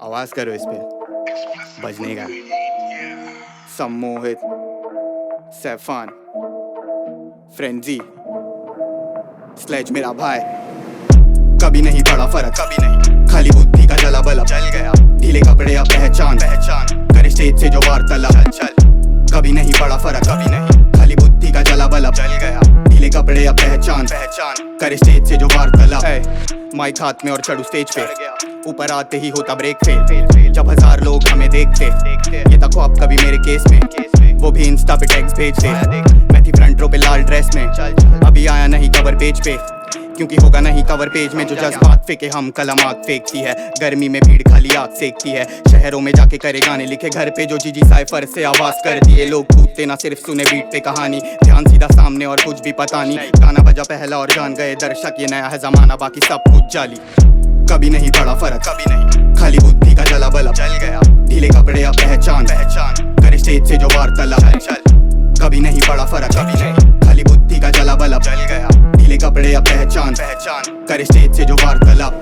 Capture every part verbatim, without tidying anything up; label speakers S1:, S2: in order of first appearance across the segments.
S1: आवाज करो इस पे बजने का। सम्मोहित, सैफान, फ्रेंजी, स्लेज मेरा भाई। कभी नहीं पड़ा फर्क, कभी नहीं, खाली बुद्धि का जला बलब जल गया। ढीले कपड़े या पहचान पहचान करे स्टेज से जो वार्तालाप चल। कभी नहीं पड़ा फर्क, कभी नहीं, खाली बुद्धि का जला बलब जल गया। ढीले कपड़े या पहचान पहचान करे स्टेज से जो वार्तालाप। माइक हाथ में और चढ़ू स्टेज पे, ऊपर आते ही होता ब्रेक फेल फेल फेल। जब हजार लोग हमें देखते ये तक आप कभी मेरे केस में, वो भी इंस्टा पे टेक्स्ट भेजते। मैं थी फ्रंट रो पे लाल ड्रेस में, अभी आया नहीं कवर पेज पे, क्योंकि होगा नहीं कवर पेज में जो जज्बात फेंके हम कलम आग फेंकती है। गर्मी में भीड़ खाली आग सेकती है, शहरों में जाके करे गाने लिखे घर पे जो जीजी साइफर से आवाज कर दिए। लोग कूदते ना सिर्फ सुने बीट पे कहानी, ध्यान सीधा सामने और कुछ भी पता नहीं। गाना बजा पहला और जान गए दर्शक ये नया है जमाना, बाकी सब कुछ जाली। कभी नहीं पड़ा फर्क, कभी नहीं, खाली बुद्धि का जला बलब जल गया। ढीले कपड़े या पहचान पहचान करे स्टेज से जो वार्तालाप चल। कभी नहीं पड़ा फर्क, कभी नहीं, खाली बुद्धि का जला बलब जल गया। ढीले कपड़े या पहचान पहचान करे स्टेज से जो वार्तालाप।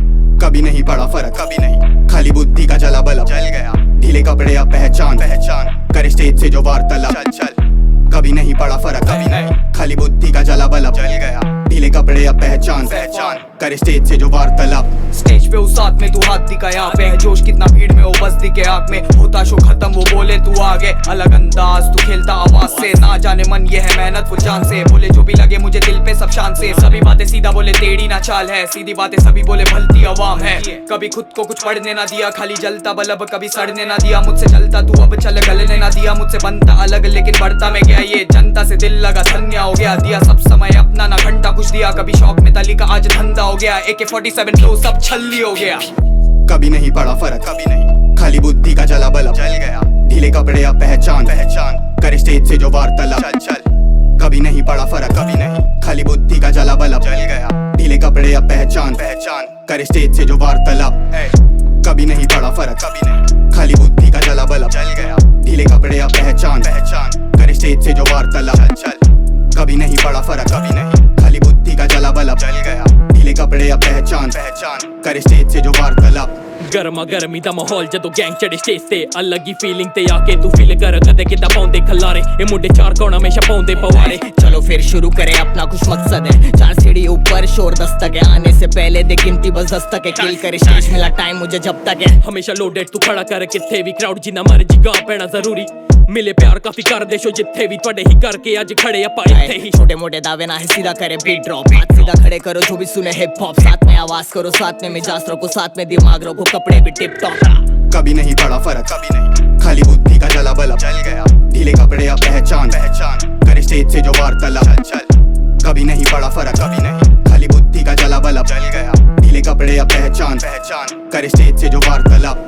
S1: कभी नहीं पड़ा फर्क, कभी नहीं, खाली बुद्धि का जला बलब जल गया। ढीले कपड़े या पहचान पहचान करे स्टेज से जो वार्तालाप चल। कभी नहीं पड़ा फर्क, कभी नहीं, खाली बुद्धि का जला बलब जल गया। ढीले कपड़े या पहचान पहचान करे स्टेज से जो वार्तालाप।
S2: स्टेज पे उस साथ में तू हाथ दिखा यहाँ पे है जोश कितना भीड़ में, वो बस दिखे आँख में होता शो खत्म वो बोले तू आगे। अलग अंदाज तू खेलता आवाज से, ना जाने मन ये है मेहनत फुल जान से। बोले जो भी लगे मुझे दिल पे सब शान से, सभी बातें सीधा बोले टेढ़ी ना चाल है। सीधी बातें सभी बोले भलती आवाम है। कभी खुद को कुछ पढ़ने ना दिया, खाली जलता बलब कभी सड़ने ना दिया। मुझसे चलता तू अब चल गलने ना दिया, मुझसे बनता अलग लेकिन बढ़ता मैं गया। ये जनता से दिल लगा धन्या हो गया, दिया सब समय अपना ना घंटा कुछ दिया। कभी शौक में तली का आज धंधा हो गया, ए के फोर्टी सेवन फ्लो सब छल्ली हो गया।
S1: कभी नहीं पड़ा फर्क, कभी नहीं, खाली बुद्धि का जला बलब जल गया। ढीले कपड़े या पहचान पहचान करे स्टेज से जो वार्तालाप चल चल। कभी नहीं पड़ा फर्क, कभी नहीं, खाली बुद्धि का जला बलब जल गया। ढीले कपड़े या पहचान पहचान करे स्टेज से जो वार्तालाप। कभी नहीं पड़ा फर्क, कभी नहीं, खाली बुद्धि का जला बलब जल गया। ढीले कपड़े या पहचान पहचान करे स्टेज से जो वार्तालाप चल। कभी नहीं पड़ा फर्क, कभी नहीं, खाली बुद्धि का जला बलब जल गया। ढीले कपड़े या पहचान पहचान करे स्टेज से जो वार्तालाप।
S3: गर्मा गर्मी दा माहौल जदों गैंग चढ़े स्टेज ते, अलग ही फीलिंग ते आके तू फील कर कदे किदा पाउंदे खलारे। ए मुंडे चार कौन हमेशा पाउंदे पवारे।
S4: चलो फिर शुरू करें अपना कुछ मकसद है, चार सीढ़ी ऊपर शोर दस्तक है। आने से पहले दे गिनती बस दस्तक है, किल करे स्टेज मिला टाइम मुझे जब तक है।
S3: हमेशा लोडेड तू खड़ा कर किथे भी, क्राउड जिन्ना मर्जी गा पैना जरूरी। मिले प्यार काफी कर दे शो जिथे भी, थोड़े ही करके आज खड़े आ पाए ही।
S4: छोटे मोटे दावे ना है सीधा करे बीट ड्रॉप, हाथ सीधा खड़े करो जो भी सुने हिप हॉप। साथ में आवाज करो, साथ में मिजाज रखो, साथ में दिमाग रखो, कपड़े भी टिप टॉप।
S1: कभी नहीं पड़ा फर्क, कभी नहीं, खाली बुद्धि का जला बलब जल गया। ढीले कपड़े या पहचान पहचान करे स्टेज से जो वार्तालाप चल। कभी नहीं पड़ा फर्क, कभी नहीं, खाली बुद्धि का जला बलब जल गया। ढीले कपड़े या पहचान पहचान करे स्टेज से जो वार्तालाप।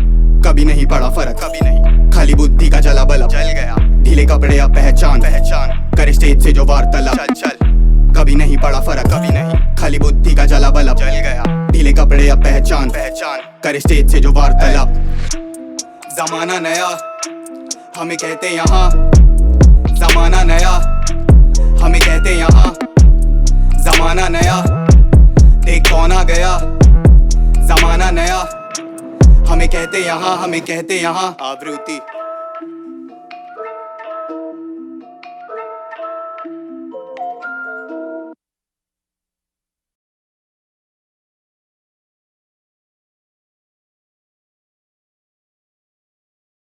S1: कभी नहीं पड़ा फर्क, कभी नहीं, खाली बुद्धि का जला बलब जल गया। ढीले कपड़े या पहचान पहचान करे स्टेज से जो वार्तालाप चल चल। कभी नहीं पड़ा फर्क, कभी नहीं, खाली बुद्धि का जला बलब जल गया। ढीले कपड़े या पहचान पहचान करे स्टेज से जो वार्तालाप। जमाना नया हमें कहते यहाँ, जमाना नया हमें कहते यहाँ। जमाना नया देख कौन आ गया, जमाना नया हमें कहते यहाँ, हमें कहते यहाँ। आवृत्ति